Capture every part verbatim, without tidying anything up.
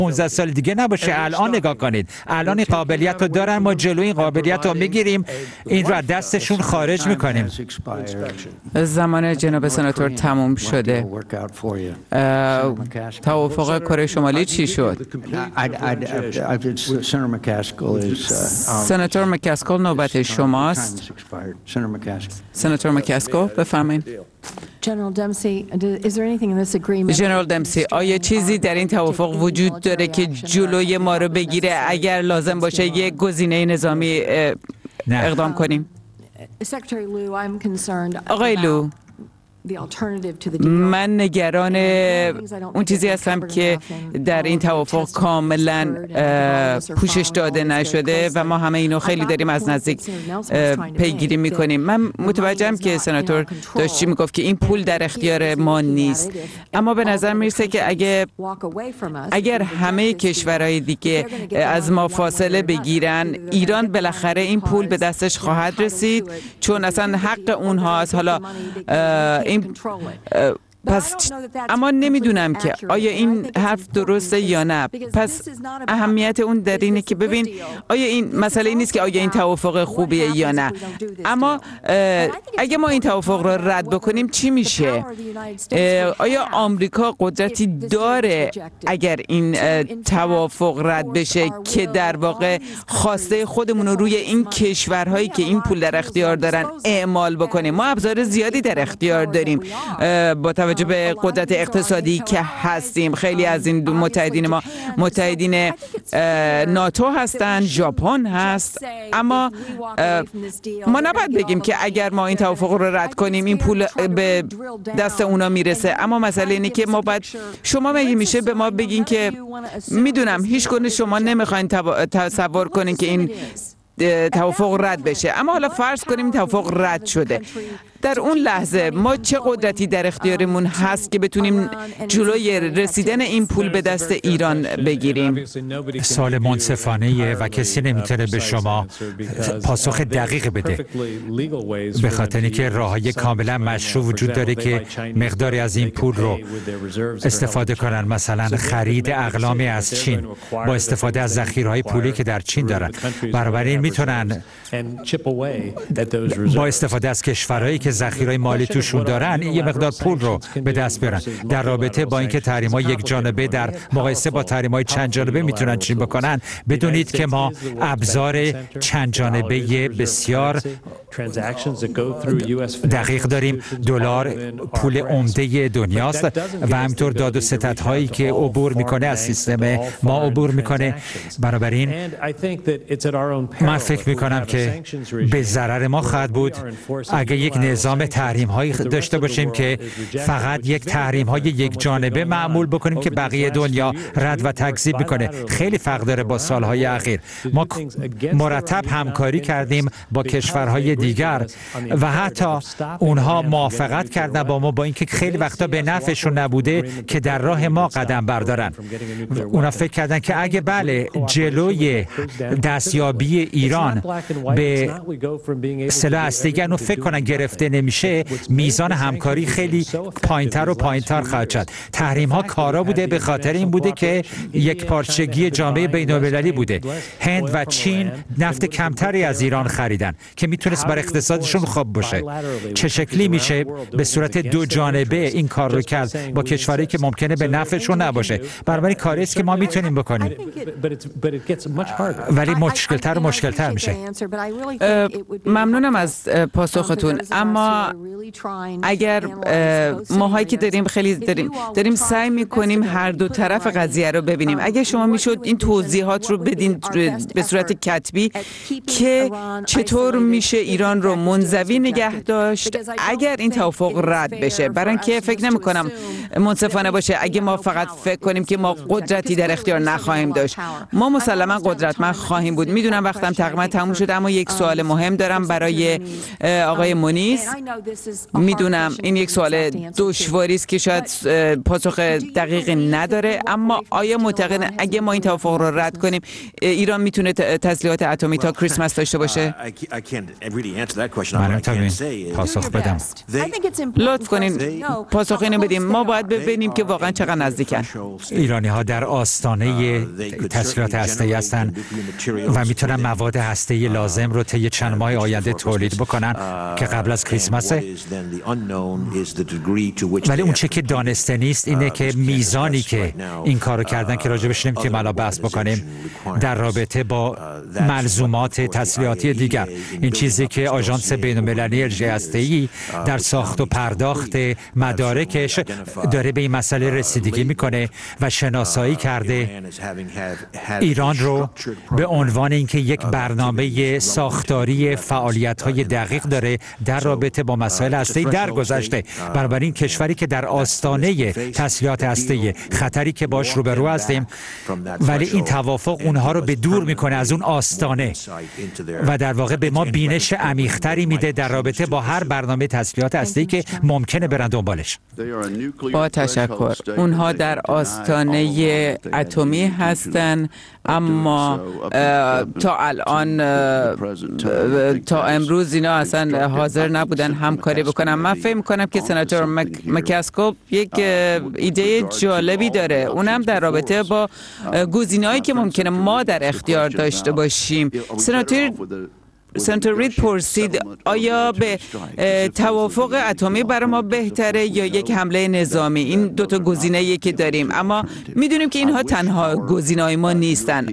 پانزده سال دیگه نباشه. الان نگاه کنید، الان این قابلیت رو دارن، ما جلوی این قابلیت رو میگیریم، این رو از دستشون خارج میکنیم. زمان جناب سناتور تموم شده. توافق کره شمالی چی شد؟ سناتور مکاسکل نوبت شماست. سناتور مکاسکل بفرمایید. جنرال دمسی، آیا چیزی در این توافق وجود داره که جلوی ما رو بگیره اگر لازم باشه یک گزینه نظامی اقدام کنیم؟ آقای لو، من نگران اون چیزی هستم که در این توافق کاملا پوشش داده نشده و ما همه اینو خیلی داریم از نزدیک پیگیری میکنیم. من متوجهم که سناتور داشت چی میگفت که این پول در اختیار ما نیست، اما به نظر میرسه که اگه اگر همه کشورهای دیگه از ما فاصله بگیرن، ایران بالاخره این پول به دستش خواهد رسید، چون اصلا حق اونهاست. حالا این پس اما نمیدونم که آیا این حرف درسته یا نه. پس اهمیت اون در اینه که ببین آیا این مسئله این نیست که آیا این توافق خوبیه یا نه، اما اگه ما این توافق رو رد بکنیم چی میشه؟ آیا آمریکا قدرتی داره اگر این توافق رد بشه که در واقع خواسته خودمون رو روی این کشورهایی که این پول در اختیار دارن اعمال بکنیم؟ ما ابزار زیادی در اختیار داریم با توجه به قدرت اقتصادی که هستیم. خیلی از این متحدین ما متحدین ناتو هستند، ژاپن هست، اما ما نباید بگیم که اگر ما این توافق رو رد کنیم این پول به دست اونا میرسه. اما مسئله اینه که ما باید، شما مگه میشه به ما بگین که میدونم هیچ گونه شما نمیخواین تصور کنین که این توافق رد بشه، اما حالا فرض کنیم این توافق رد شده، در اون لحظه ما چه قدرتی در اختیارمون هست که بتونیم جلوی رسیدن این پول به دست ایران بگیریم؟ سوال منصفانه و کسی نمیتونه به شما پاسخ دقیق بده، به خاطر اینکه راههای کاملا مشروع وجود داره که مقداری از این پول رو استفاده کنن، مثلا خرید اقلامی از چین با استفاده از ذخیره‌های پولی که در چین دارن. بنابراین میتونن با استفاده از کشورهایی که ذخیره‌های مالی توشون دارن یه مقدار پول رو به دست بیارن. در رابطه با اینکه تحریم‌های یک جانبه در مقایسه با تحریم‌های چند جانبه میتونن چی بکنن، بدونید که ما ابزار چند جانبه بسیار دقیق داریم. دلار پول عمده دنیاست و همینطور داد و ستدهایی که عبور میکنه از سیستم ما عبور میکنه. بنابراین من فکر میکنم که به ضرر ما خواهد بود اگه یک نظام تحریم هایی داشته باشیم که فقط یک تحریم های یک جانبه معمول بکنیم که بقیه دنیا رد و تکذیب میکنه. خیلی فرق داره با سالهای اخیر. ما مرتب همکاری کردیم با کشورهای دیگر و حتی اونها موافقت کردن با ما، با اینکه خیلی وقتا به نفعشون نبوده که در راه ما قدم بردارن. اونا فکر کردن که اگه بله جلوی دستیابی ایران به سلاح هسته‌ای رو فکر کنن گرفته نمیشه، میزان همکاری خیلی پایینتر و پایینتر خواهد شد. تحریم ها کارا بوده، به خاطر این بوده که یک پارچگی جامعه بین‌المللی بوده. هند و چین نفت کمتری از ایران خریدن که میتونست بر اقتصادشون خوب باشه. چه شکلی میشه به صورت دو جانبه این کار رو کرد با کشوری که ممکنه به نفعشون نباشه؟ برای کاری است که ما میتونیم بکنیم، ولی مشکلتر و مشکلتر میشه. ممنونم از پاسختون، اما اگر ماهایی که داریم خیلی داریم داریم سعی میکنیم هر دو طرف قضیه رو ببینیم. اگه شما میشد این توضیحات رو بدین به صورت کتبی که چطور میشه ایران رو منزوی نگه داشت اگر این توافق رد بشه، برای اینکه فکر نمیکنم منصفانه باشه اگه ما فقط فکر کنیم که ما قدرتی در اختیار نخواهیم داشت. ما مسلما قدرتمند خواهیم بود. میدونم وقتم تقریبا تموم شده، اما یک سوال مهم دارم برای آقای مونیس. میدونم این یک سوال دشواری است که شاید پاسخ دقیقی نداره، اما آیا معتقدن اگه ما این توافق رو رد کنیم ایران میتونه تسلیحات اتمی تا کریسمس داشته باشه؟ من نمیتونم پاسخ بدم. لطف کنین پاسخ اینو بدیم. ما باید ببینیم که واقعا چقدر نزدیکن. ایرانی ها در آستانه تسلیحات هسته‌ای هستند و میتونن مواد هسته‌ای لازم رو طی چند ماه آینده تولید بکنن که قبل از کریسمسه. ولی اون چه که دانسته نیست اینه که میزانی که این کارو کردن که راجبش نمیتونیم الان بحث بکنیم در رابطه با ملزومات تسلیحاتی دیگر، این چیزی که آژانس بین‌المللی انرژی هسته‌ای در ساخت و پرداخت مدارکش داره به این مسئله رسیدگی میکنه و شناسایی کرده ایران رو به عنوان اینکه یک برنامه ساختاری فعالیت‌های دقیق داره در رابطه با مسائل هسته‌ای در گذشته. بنابراین کشوری که در آستانه تسلیحات هسته‌ای، خطری که باش روبرو هستیم، ولی این توافق اونها رو به دور میکنه از اون آستانه و در واقع به ما بینش عمیق‌تری میده در رابطه با هر برنامه تسلیحات هسته‌ای که ممکنه برن دنبالش. با تشکر. اونها در آستانه اتمی هستن، اما تا الان تا امروز اینا اصلا حاضر نبودن همکاری بکنن. من فکر می‌کنم که سناتور مکاسکو یک ایده جالبی داره، اونم در رابطه با گزینه‌هایی که ممکنه ما در اختیار داشته باشیم. سناتور سناتور رید پرسید آیا به توافق اتمی برای ما بهتره یا یک حمله نظامی؟ این دو تا گزینه‌ای که داریم، اما میدونیم که اینها تنها گزینه‌های ما نیستن.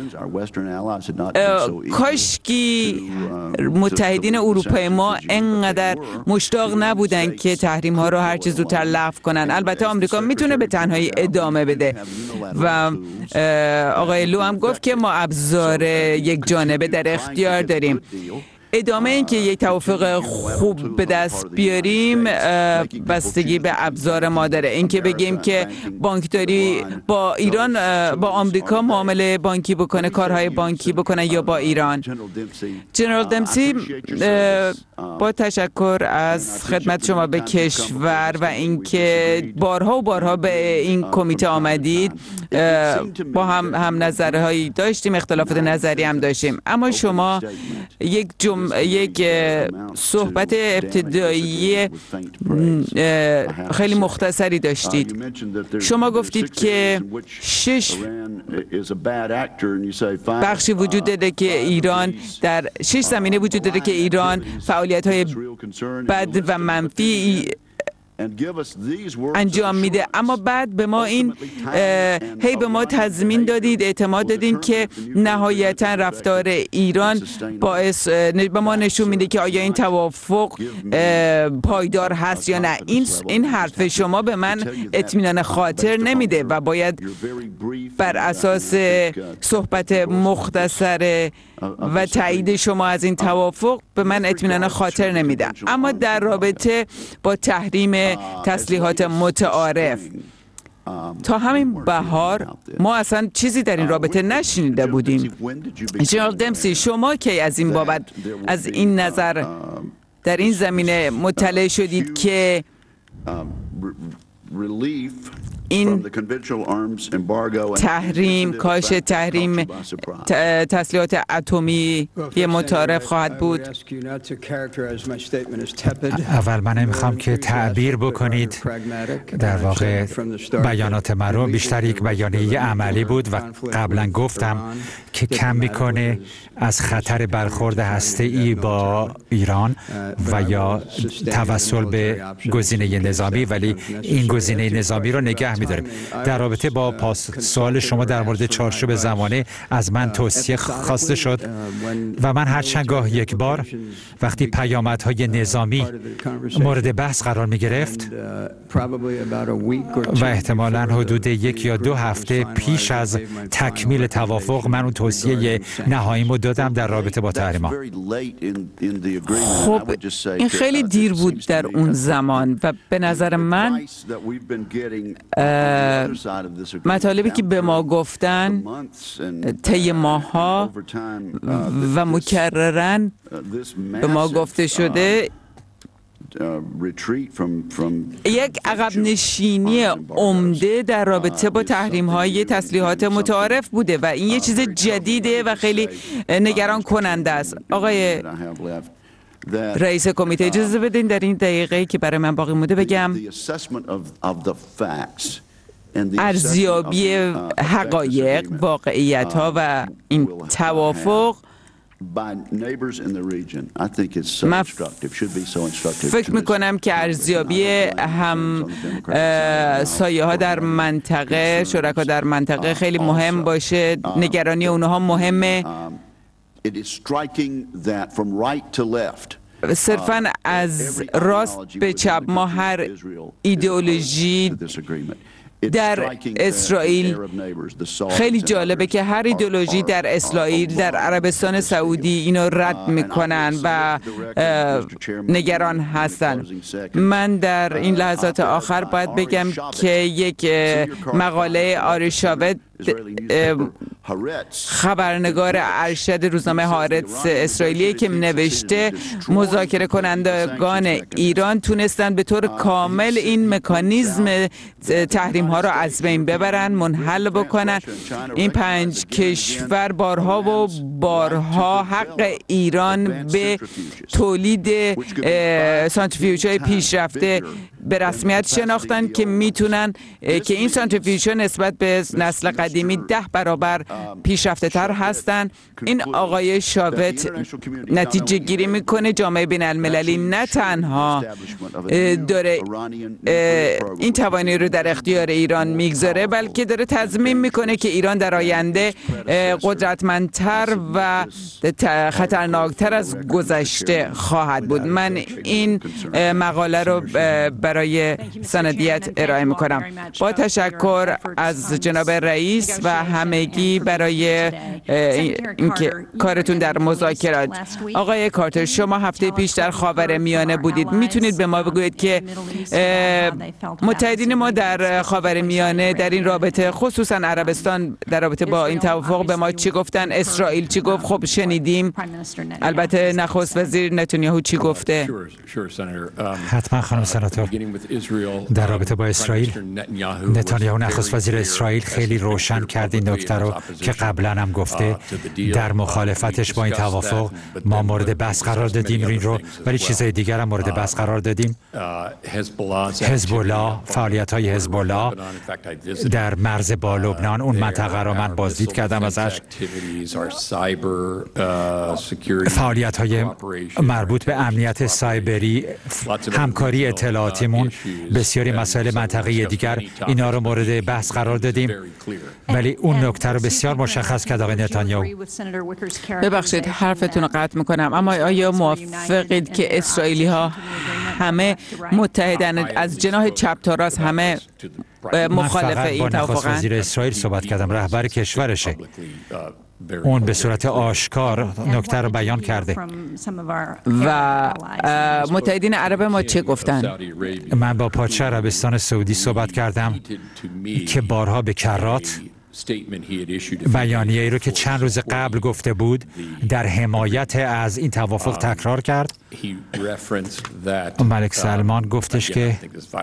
کاشکی متحدین اروپای ما انقدر مشتاق نبودن که تحریم ها رو هر چه زودتر لغو کنن. البته آمریکا میتونه به تنهایی ادامه بده و آقای لو هم گفت که ما ابزار یک جانبه در اختیار داریم. ادامه این که یک توافق خوب به دست بیاریم بستگی به ابزار ما داره. این که بگیم که بانکداری با ایران با آمریکا معامله بانکی بکنه، کارهای بانکی بکنه یا با ایران. جنرال دمسی، با تشکر از خدمت شما به کشور و اینکه بارها و بارها به این کمیته آمدید، با هم هم نظرهایی داشتیم، اختلافات نظری هم داشتیم، اما شما یک جم... یک صحبت ابتدایی خیلی مختصری داشتید. شما گفتید که شش بخشی وجود داره که ایران در شش زمینه وجود داره که ایران فعالیت‌های بد و منفی انجام میده، اما بعد به ما این هی به ما تضمین دادید، اعتماد دادین که نهایتا رفتار ایران باعث به ما نشون میده که آیا این توافق پایدار هست یا نه. این این حرف شما به من اطمینان خاطر نمیده و باید بر اساس صحبت مختصر و تایید شما از این توافق به من اطمینان خاطر نمیده. اما در رابطه با تحریم تسلیحات متعارف، تا همین بهار ما اصلا چیزی در این رابطه نشنیده بودیم. جنرال دمسی، شما کی از این بابت از این نظر در این زمینه مطلع شدید که این تحریم، کاش تحریم تسلیحات اتمی متعارف خواهد بود؟ اول من نمیخوام که تعبیر بکنید، در واقع بیانات من رو بیشتر یک بیانیه عملی بود و قبلا گفتم که کم میکنه از خطر برخورد هسته‌ای با ایران و یا توسل به گزینه نظامی، ولی این گزینه نظامی رو نگه می‌داریم. در رابطه با پاس سوال شما در مورد چارچوب زمانه از من توصیه خواسته شد و من هر چند گاه یک بار وقتی پیامدهای نظامی مورد بحث قرار می گرفت و احتمالاً حدود یک یا دو هفته پیش از تکمیل توافق من اون توصیه نهاییمو دادم در رابطه با تحریم‌ها. خب این خیلی دیر بود در اون زمان و به نظر من مطالبی که به ما گفتن طی ماه‌ها و مکرراً به ما گفته شده یک عقب نشینی عمده در رابطه با تحریم‌های تسلیحات متعارف بوده و این یه چیز جدیده و خیلی نگران کننده است. آقای رئیس کمیته اجازه بدین در این دقیقه‌ای که برای من باقی مونده بگم ارزیابی حقایق، واقعیت‌ها و این توافق من فکر میکنم که ارزیابی هم سایه ها در منطقه، شرکا در منطقه خیلی مهم باشه. نگرانی اونها مهمه. صرفاً از راست به چپ ما هر ایدئولوژی در اسرائیل، خیلی جالبه که هر ایدئولوژی در اسرائیل، در عربستان سعودی اینو رد میکنن و نگران هستن. من در این لحظات آخر باید بگم که یک مقاله آری شاوت، خبرنگار ارشد روزنامه هارتز اسرائیلی که نوشته مذاکره کنندگان ایران تونستن به طور کامل این مکانیزم تحریم ها را از بین ببرن، منحل بکنن. این پنج کشور بارها و بارها حق ایران به تولید سانتریفیوژهای پیشرفته به رسمیت شناختن که میتونن که این سانتریفیوژها نسبت به نسل قدیمی ده برابر پیشرفته تر هستن. این آقای شاوت نتیجه گیری میکنه جامعه بین المللی نه تنها داره این توانایی رو در اختیار ایران میگذاره، بلکه داره تضمین میکنه که ایران در آینده قدرتمندتر و خطرناکتر از گذشته خواهد بود. من این مقاله رو برای سندیت ارائه میکنم. با تشکر از جناب رئیس و همگی برای اینکه کارتون در مذاکرات. آقای کارتر، شما هفته پیش در خاورمیانه بودید. میتونید به ما بگویید که متحدین ما در خاورمیانه در این رابطه، خصوصا عربستان، در رابطه با این توافق به ما چی گفتن؟ اسرائیل چی گفت؟ خب شنیدیم. البته نخست وزیر نتانیاهو چی گفته؟ حتما خانم سناتور. در رابطه با اسرائیل، نتانیاهو نخست وزیر اسرائیل خیلی روشن کرد این نکته رو که قبلا هم گفته. در مخالفتش با این توافق ما مورد بحث قرار دادیم این رو، ولی چیزهای دیگر هم مورد بحث قرار دادیم. حزب الله، فعالیت های حزب الله در مرز با لبنان، اون منطقه رو من بازدید کردم ازش. فعالیت های مربوط به امنیت سایبری، همکاری اطلاعاتیمون، بسیاری مسائل منطقه‌ای دیگر، اینا رو مورد بحث قرار دادیم. ولی اون نکته رو بسیار مشخص کرد آقای نتانیاهو. ببخشید حرفتون رو قطع میکنم، اما آیا موافقید که اسرائیلی ها همه متحدن، از جناح چپ تا راست همه مخالف این توافقن؟ من فقط با نخست وزیر اسرائیل صحبت کردم، رهبر کشورشه. اون به صورت آشکار نکته رو بیان کرده. و متحدین عرب ما چه گفتن؟ من با پادشاه عربستان سعودی صحبت کردم که بارها به کرات بیانیه‌ای رو که چند روز قبل گفته بود در حمایت از این توافق تکرار کرد. ملک سلمان گفتش که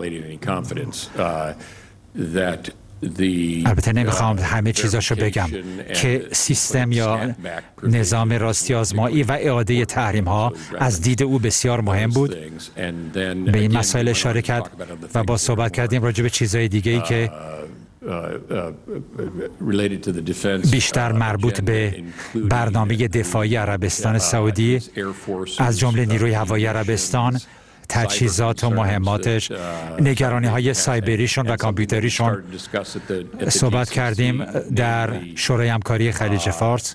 البته نمیخوام همه چیزاشو بگم که سیستم یا نظام راستی آزمایی و اعاده تحریم ها از دید او بسیار مهم بود. به این مسائل اشاره کرد و با صحبت کردیم راجع به چیزهای دیگه ای که بیشتر مربوط به برنامه دفاعی عربستان سعودی، از جمله نیروی هوایی عربستان، تجهیزات و مهماتش، نگرانی های سایبریشون و کامپیوتریشون. صحبت کردیم در شورای همکاری خلیج فارس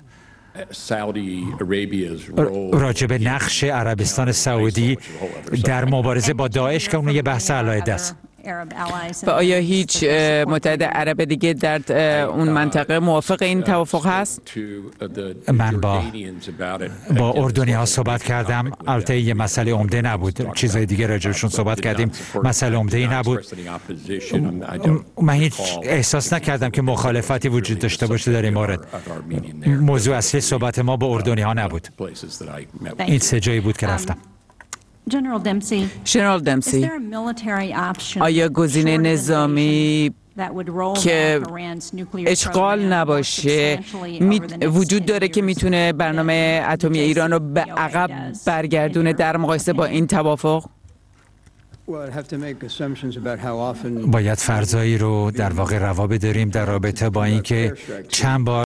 راجع به نقش عربستان سعودی در مبارزه با داعش که اون یه بحث علاهده است. و آیا هیچ متحد عرب دیگه در اون منطقه موافق این توافق هست؟ من با با اردنی ها صحبت کردم. البته یه مسئله عمده نبود، چیزهای دیگه راجعشون صحبت کردیم، مسئله عمده ای نبود. من هیچ احساس نکردم که مخالفتی وجود داشته باشه در این مورد. موضوع اصلی صحبت ما با اردنی ها نبود. این سه جایی بود که رفتم. ژنرال دمسی، آیا گزینه نظامی که اشغال نباشه وجود داره که میتونه برنامه اتمی ایران رو به عقب برگردونه در مقایسه با این توافق؟ باید فرضایی رو در واقع روا بداریم در رابطه با اینکه چند بار